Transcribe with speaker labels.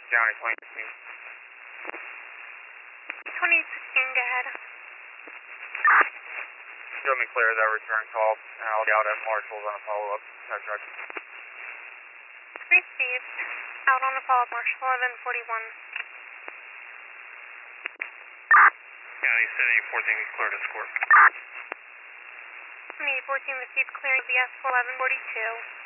Speaker 1: County 2016.
Speaker 2: 2016, go ahead.
Speaker 1: Show me clear that return call, and I'll be out at Marshall's on a follow-up. That's right.
Speaker 2: Received. Out on a follow-up, Marshall 1141.
Speaker 1: County 7014 clear to score.
Speaker 2: 2814 received clearing VS 1142.